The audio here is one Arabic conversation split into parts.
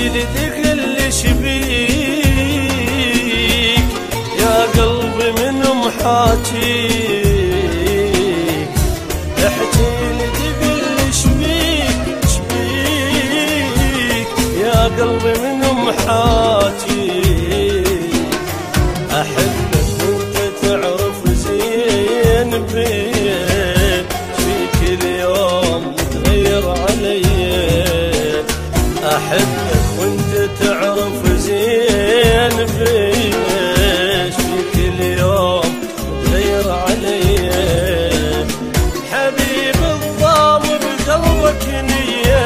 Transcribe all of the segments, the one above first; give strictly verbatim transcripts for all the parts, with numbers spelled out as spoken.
لي كلش بيك يا قلبي من محاكيك، احكي لي كلش بيك شبيك يا قلبي من محاكيك، احبك وانت تعرف زين بيك، فيك اليوم تغير علي، احبك وانت تعرف زين فيش، فيك اليوم تغير علي، حبيب الضام بقلبك نية،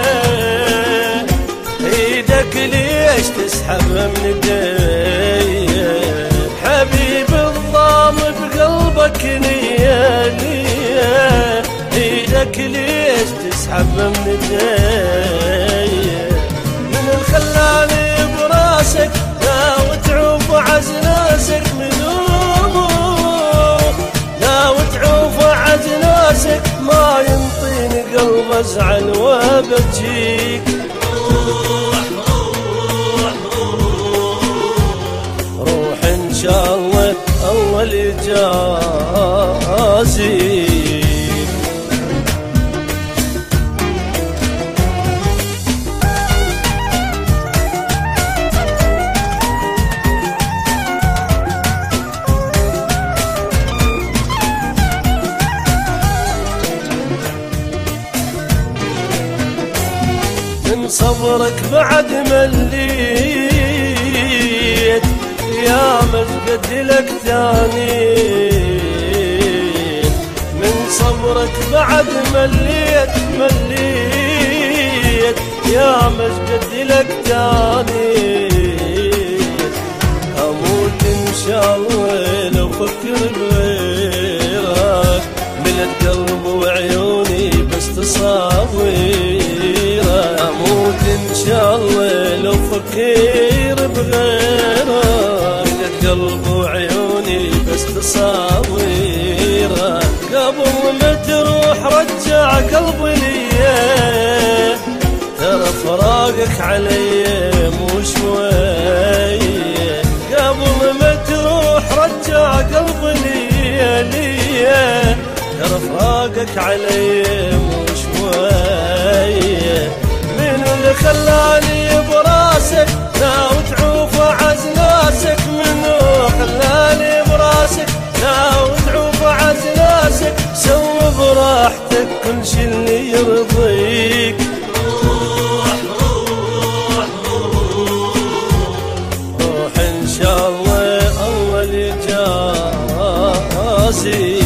ايدك ليش تسحب من ايدي، حبيب الضام بقلبك نية نية، ايدك ليش تسحب من ايدي، خلاني براسك لا وتعوف عزناسك منوم، لا وتعوف عزناسك ما ينطيني قلب ازعل وابجيك، روح روح روح ان شاء الله اول جازيك. من صبرك بعد مليت يا مجد لك ثاني، من صبرك بعد مليت مليت يا مجد لك ثاني، اموت ان شاء الله لو فكر بغيرك، ملت قلب وعيوني بس تصاويرك، اموت ان شاء الله لو فكر بغيرك، ملت قلب وعيوني بس تصاويرك، قبل ما تروح رجع قلبي ليه، ترى فراقك علي مو شويه، قبل ما تروح رجع قلبي ليه ليه، ترى فراقك علي مو شويه، من اللي خلاني براسك لا وتعوف عزناسك، منو خلاني براسك لا وتعوف عزناسك، سوي براحتك كل شي اللي يرضيك، روح روح روح ان شاء الله اول جازيك.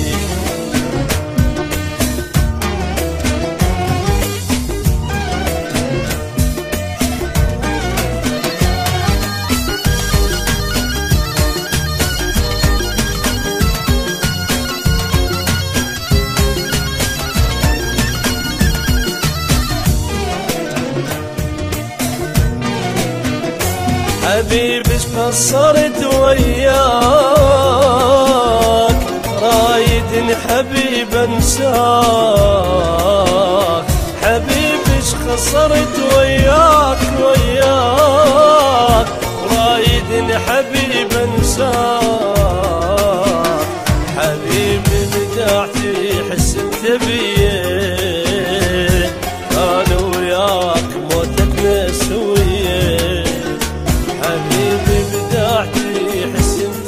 حبيبي اش قصرت وياك، رايدني حبيب انساك، حبيبي اش قصرت وياك وياك، رايدني حبيب انساك، حبيبي بداعتي حس انت بيه، انا وياك موتك مسويه، حبيبي بداعتي حس انت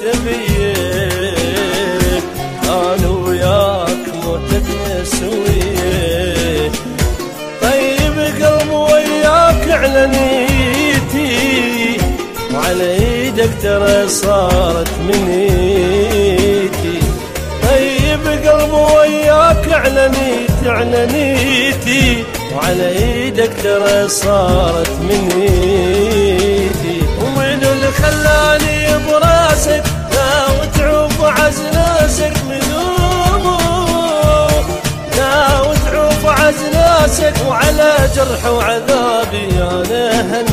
بيه، انا وياك موتك مسويه، طيب قلب وياك على نيتي، وعلى ايدك ترى صارت منيتي، طيب قلب وياك على نيتي على نيتي، وعلى ايدك ترى صارت منيتي، ومن اللي خلاني براسك لا وتعوف عزناسك منومه، لا وتعوف عزناسك، وعلى جرح وعذابي انا هن